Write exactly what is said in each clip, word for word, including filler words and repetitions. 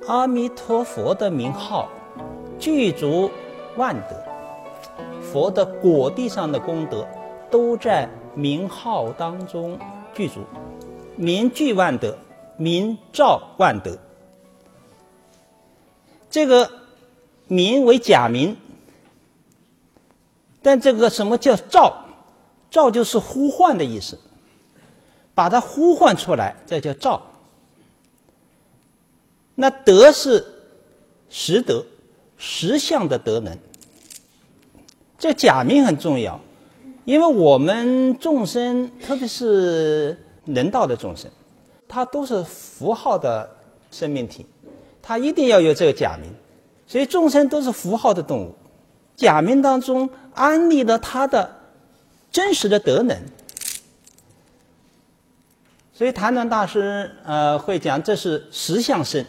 阿弥陀佛的名号具足万德，佛的果地上的功德都在名号当中具足，名具万德，名照万德。这个名为假名，但这个什么叫照？照就是呼唤的意思，把它呼唤出来，这叫照。那德是实德，实相的德能。这假名很重要，因为我们众生，特别是人道的众生，它都是符号的生命体，它一定要有这个假名，所以众生都是符号的动物。假名当中安立了它的真实的德能，所以谭鸾大师呃会讲，这是实相身。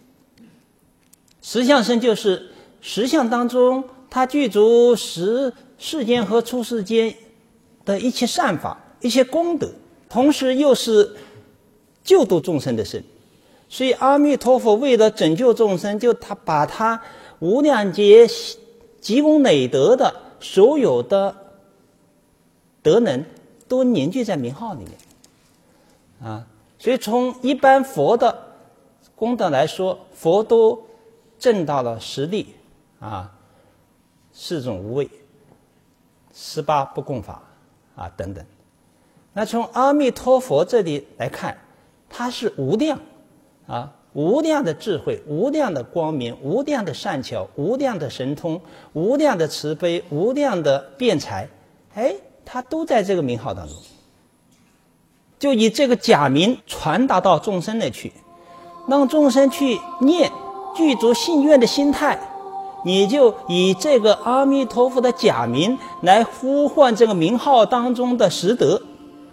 实相身就是实相当中，它具足十世间和出世间的一切善法、一切功德，同时又是救度众生的身。所以阿弥陀佛为了拯救众生，就他把他无量劫积功累德的所有的德能都凝聚在名号里面啊。所以从一般佛的功德来说，佛都证到了十力啊，四种无畏，十八不共法啊等等。那从阿弥陀佛这里来看，它是无量啊，无量的智慧，无量的光明，无量的善巧，无量的神通，无量的慈悲，无量的辩才，哎，它都在这个名号当中。就以这个假名传达到众生那去，让众生去念，具足信愿的心态，你就以这个阿弥陀佛的假名来呼唤这个名号当中的实德。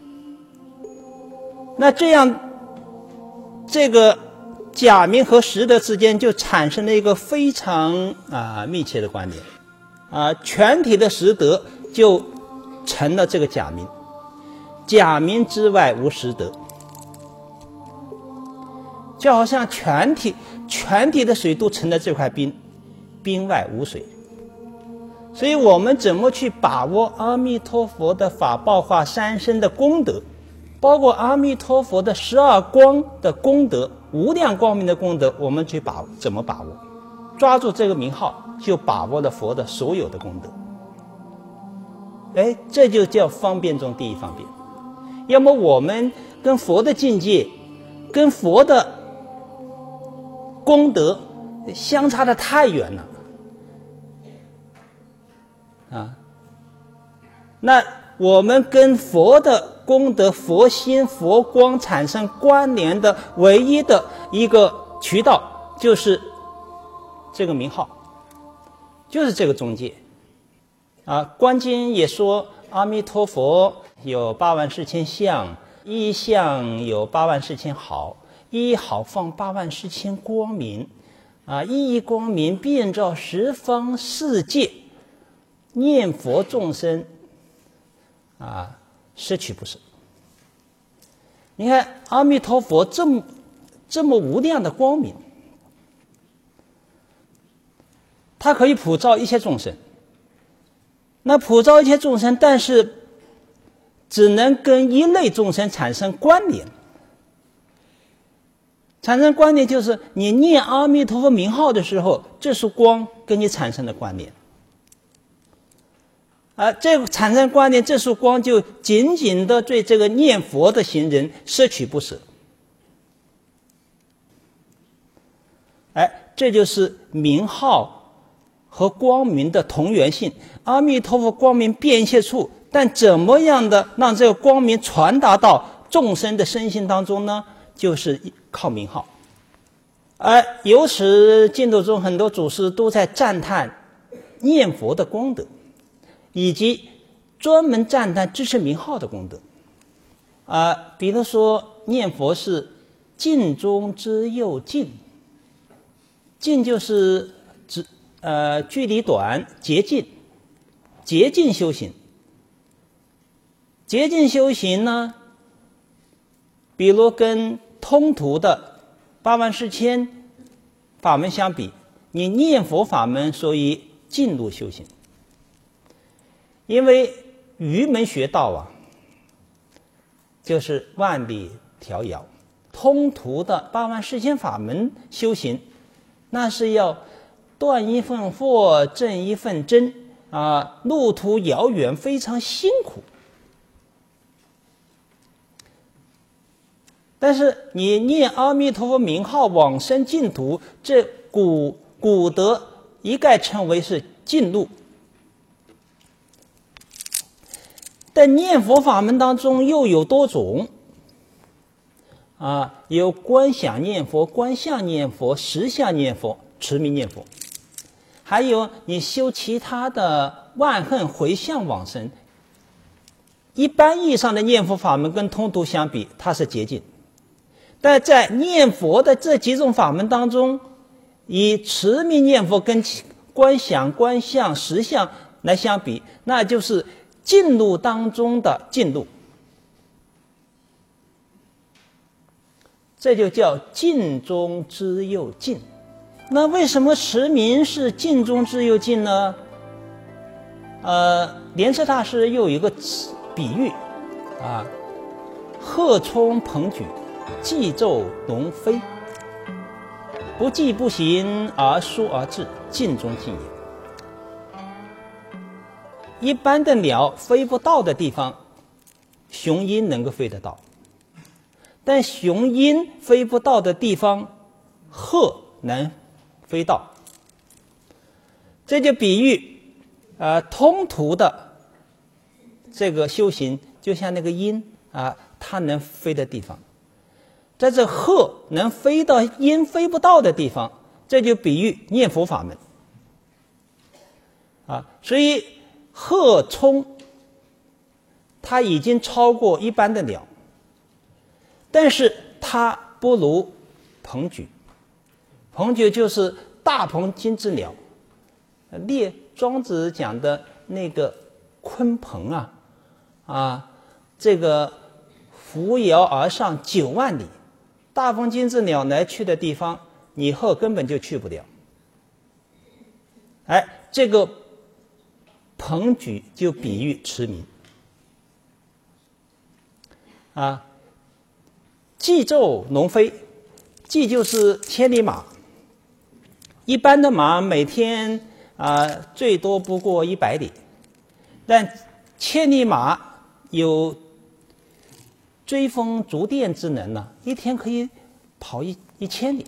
那这样这个假名和实德之间就产生了一个非常啊密切的关联啊，全体的实德就成了这个假名，假名之外无实德，就好像全体全体的水都成了这块冰，冰外无水。所以我们怎么去把握阿弥陀佛的法报化三身的功德，包括阿弥陀佛的十二光的功德，无量光明的功德，我们去把握，怎么把握？抓住这个名号，就把握了佛的所有的功德。哎，这就叫方便中第一方便。要么我们跟佛的境界，跟佛的功德相差得太远了啊！那我们跟佛的功德、佛心、佛光产生关联的唯一的一个渠道，就是这个名号，就是这个中介啊。观经也说，阿弥陀佛有八万四千相，一相有八万四千好，一好放八万四千光明啊，一一光明遍照十方世界，念佛众生啊，摄取不舍。你看阿弥陀佛这么这么无量的光明，它可以普照一切众生。那普照一切众生，但是只能跟一类众生产生关联。产生关联就是你念阿弥陀佛名号的时候，这束光跟你产生了关联。啊，这个产生关联，这束光就紧紧的对这个念佛的行人摄取不舍。哎，这就是名号和光明的同源性。阿弥陀佛光明遍一切处，但怎么样的让这个光明传达到众生的身心当中呢？就是靠名号。而由此净土中很多祖师都在赞叹念佛的功德，以及专门赞叹支持名号的功德啊、呃，比如说念佛是尽中之又尽，尽就是指呃距离短，捷径，捷径修行。捷径修行呢，比如跟通途的八万四千法门相比，你念佛法门属于近路修行。因为瑜门学道啊，就是万里迢遥，通途的八万四千法门修行，那是要断一份惑，正一份真啊，路途遥远，非常辛苦。但是你念阿弥陀佛名号往生净土，这古古德一概称为是近路。在念佛法门当中又有多种啊，有观想念佛、观相念佛、实相念佛、持名念佛，还有你修其他的万恨回向往生。一般意义上的念佛法门跟通途相比，它是捷径。但在念佛的这几种法门当中，以持名念佛跟观想、观相、实相来相比，那就是近路当中的近路，这就叫近中之又近。那为什么持名是近中之又近呢？呃，莲池大师又有一个比喻啊，鹤冲鹏举，既骤龙飞，不疾不行，而疏而至，近中近也。一般的鸟飞不到的地方，雄鹰能够飞得到，但雄鹰飞不到的地方，鹤能飞到。这就比喻呃，通途的这个修行，就像那个鹰啊，它能飞的地方，在这鹤能飞到鹰飞不到的地方，这就比喻念佛法门啊。所以鹤冲它已经超过一般的鸟，但是它不如鹏举。鹏举就是大鹏金翅鸟，列庄子讲的那个鲲鹏啊啊，这个扶摇而上九万里，大鹏金翅鸟来去的地方，你鹤根本就去不了。哎，这个鹏举就比喻持名啊，既骤龙飞，既就是千里马。一般的马每天啊、呃、最多不过一百里，但千里马有追风逐电之能呢，一天可以跑一一千里。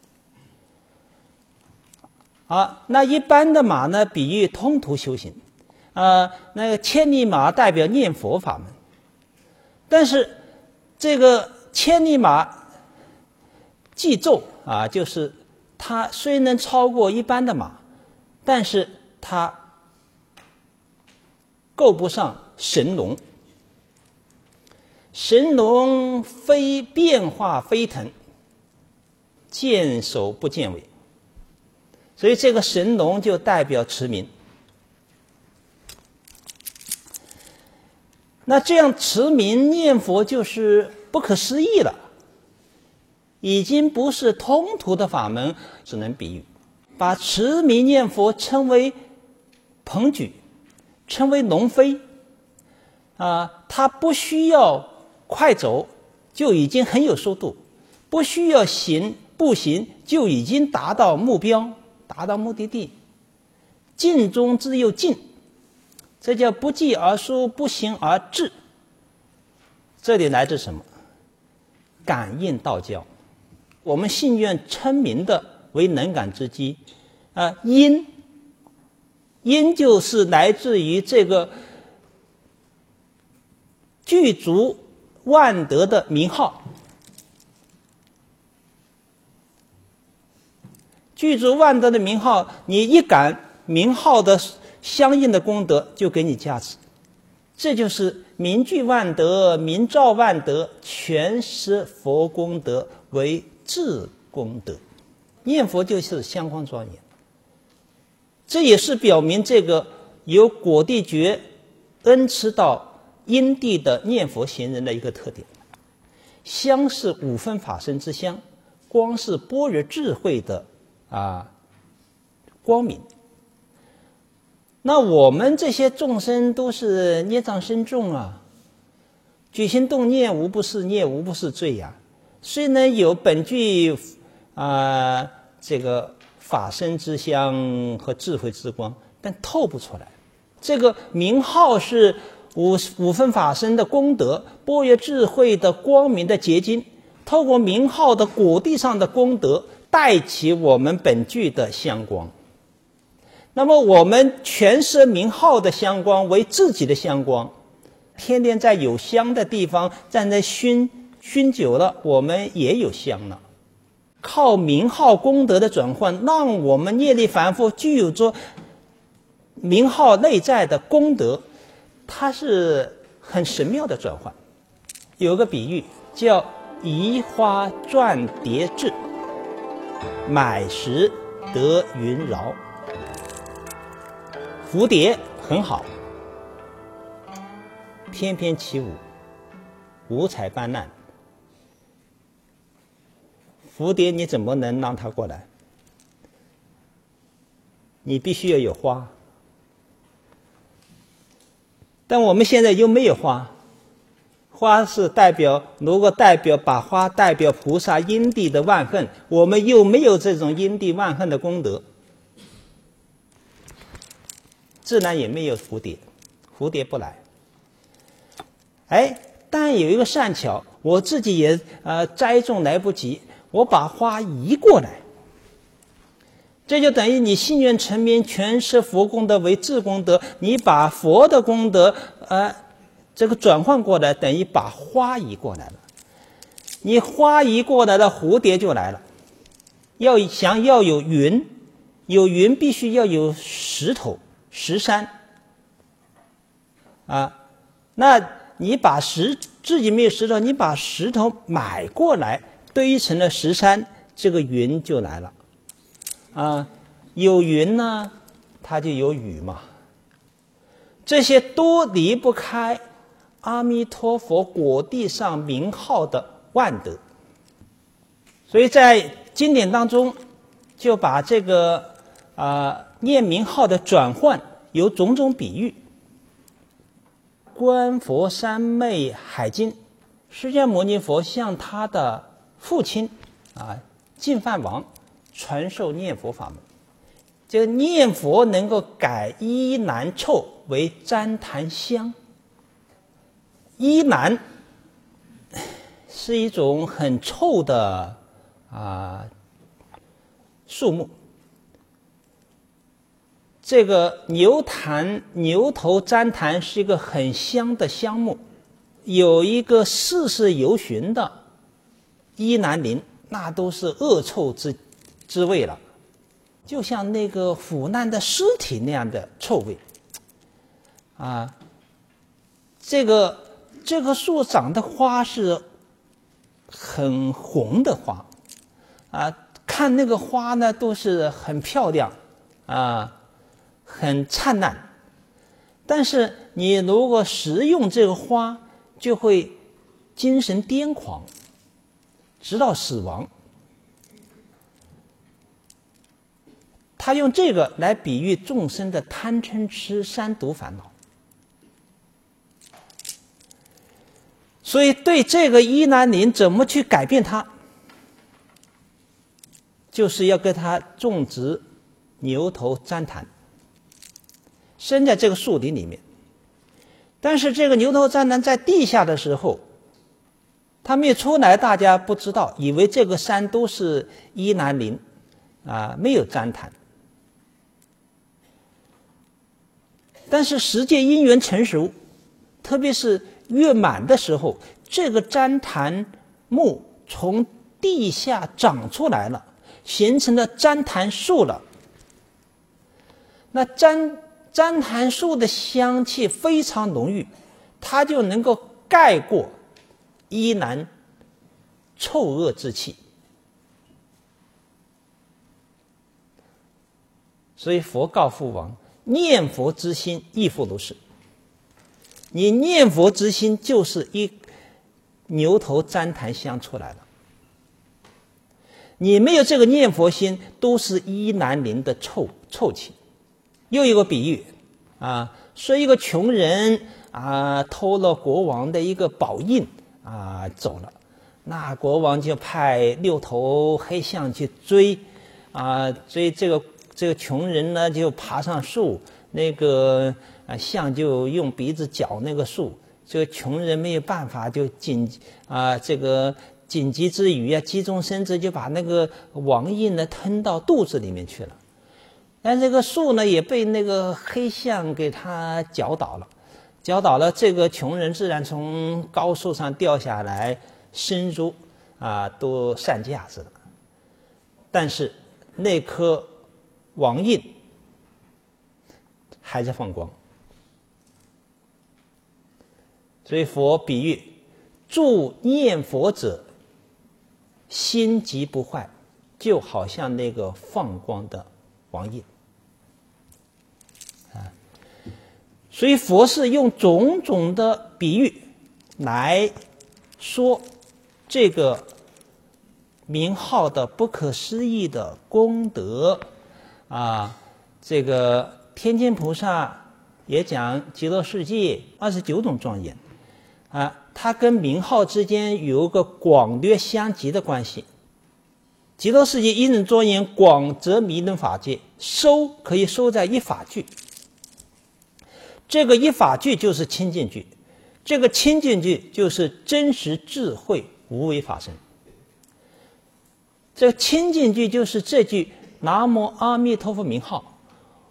啊，那一般的马呢，比喻通途修行。啊，那个千里马代表念佛法门，但是这个千里马既骤啊，就是它虽能超过一般的马，但是它够不上神龙。神龙飞变化飞腾，见首不见尾，所以这个神龙就代表持名。那这样持名念佛就是不可思议了，已经不是通途的法门，只能比喻。把持名念佛称为鹏举，称为龙飞啊，它不需要快走就已经很有速度，不需要行步行就已经达到目标，达到目的地，近中之又近，这叫不疾而疏，不行而至。这里来自什么？感应道交。我们信愿称名的为能感之机啊，因因就是来自于这个具足万德的名号，具足万德的名号，你一感名号的相应的功德就给你加持，这就是名具万德，名照万德，全施佛功德为至功德。念佛就是香光庄严，这也是表明这个由果地觉恩赐到因地的念佛行人的一个特点。香是五分法身之香，光是般若智慧的啊光明。那我们这些众生都是孽障深重啊，举心动念无不是孽，无不是罪呀、啊。虽然有本具啊、呃、这个法身之香和智慧之光，但透不出来。这个名号是五五分法身的功德，般若智慧的光明的结晶，透过名号的果地上的功德，带起我们本具的香光。那么我们全摄名号的香光为自己的香光，天天在有香的地方站在熏，熏久了我们也有香了。靠名号功德的转换，让我们业力凡夫具有着名号内在的功德，它是很神妙的转换。有个比喻叫移花转蝶智，买时得云饶。蝴蝶很好，翩翩起舞，五彩斑斓。蝴蝶你怎么能让它过来？你必须要有花。但我们现在又没有花，花是代表，如果代表把花代表菩萨因地的万恨，我们又没有这种因地万恨的功德，自然也没有蝴蝶，蝴蝶不来。哎，但有一个善巧，我自己也呃栽种来不及，我把花移过来，这就等于你信愿成名，全是佛功德为智功德，你把佛的功德呃这个转换过来，等于把花移过来了。你花移过来了，蝴蝶就来了。要想要有云，有云必须要有石头石山啊，那你把石自己没有石头，你把石头买过来堆成了石山，这个云就来了啊。有云呢，它就有雨嘛，这些都离不开阿弥陀佛果地上名号的万德。所以在经典当中就把这个啊、呃、念名号的转换有种种比喻。观佛三昧海经，释迦牟尼佛向他的父亲啊净饭王传授念佛法门。这个念佛能够改依难臭为旃檀香。依难是一种很臭的啊树木。这个牛檀、牛头旃檀是一个很香的香木，有一个世世由旬的依难林，那都是恶臭之之味了，就像那个腐烂的尸体那样的臭味啊。这个这个树长的花是很红的花啊，看那个花呢都是很漂亮啊，很灿烂。但是你如果食用这个花，就会精神癫狂，直到死亡。他用这个来比喻众生的贪嗔痴三毒烦恼。所以对这个依难林怎么去改变它，就是要给它种植牛头旃檀，生在这个树林里面。但是这个牛头旃檀在地下的时候，它没有出来，大家不知道，以为这个山都是依难林啊，没有旃檀。但是时界因缘成熟，特别是月满的时候，这个旃檀木从地下长出来了，形成了旃檀树了。那旃旃檀树的香气非常浓郁，它就能够盖过依难臭恶之气。所以佛告父王，念佛之心亦复如是。你念佛之心就是一牛头旃檀香出来了。 你没有这个念佛心，都是伊难灵的臭臭气。又一个比喻啊，说一个穷人啊偷了国王的一个宝印啊走了，那国王就派六头黑象去追啊，追这个这个穷人呢就爬上树，那个啊象就用鼻子嚼那个树，这个穷人没有办法，就紧啊这个紧急之余啊，急中生智，就把那个王印呢吞到肚子里面去了。但这个树呢也被那个黑象给他搅倒了，搅倒了，这个穷人自然从高树上掉下来，身如啊都散架子了。但是那颗王印还在放光。所以佛比喻助念佛者心即不坏，就好像那个放光的王印啊。所以佛是用种种的比喻来说这个名号的不可思议的功德啊。这个天津菩萨也讲极乐世界二十九种庄严啊，它跟名号之间有一个广略相即的关系。极乐世界一人庄严，广则弥能法界，收可以收在一法句。这个一法句就是清净句，这个清净句就是真实智慧无为法身。这个清净句就是这句南无阿弥陀佛名号，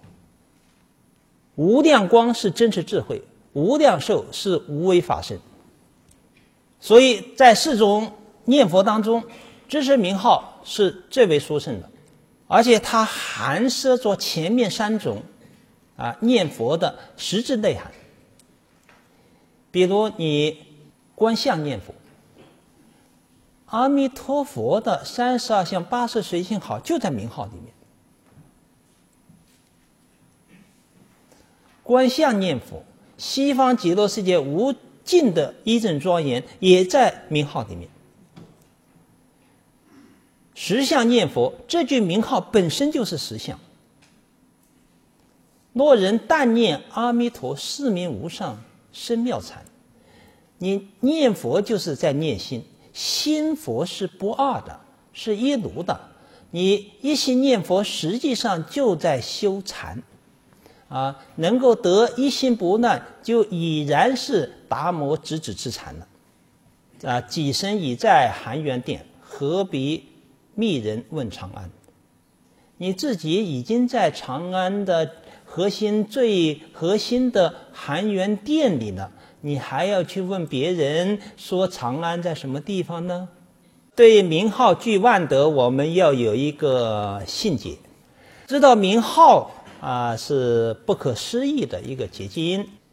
无量光是真实智慧，无量寿是无为法身。所以在四种念佛当中，知识名号是最为殊胜的，而且它含摄着前面三种啊念佛的实质内涵。比如你观相念佛，阿弥陀佛的三十二相八十随性好就在名号里面。观相念佛，西方极乐世界无尽的一真庄严也在名号里面。实相念佛，这句名号本身就是实相。若人但念阿弥陀，是名无上生妙禅。你念佛就是在念心，心佛是不二的，是一如的。你一心念佛，实际上就在修禅啊，能够得一心不乱，就已然是达摩直指之禅了啊！己身已在含元殿，何必密人问长安？你自己已经在长安的核心最核心的含元殿里了，你还要去问别人说长安在什么地方呢？对名号具万德，我们要有一个信解，知道名号啊是不可思议的一个结晶。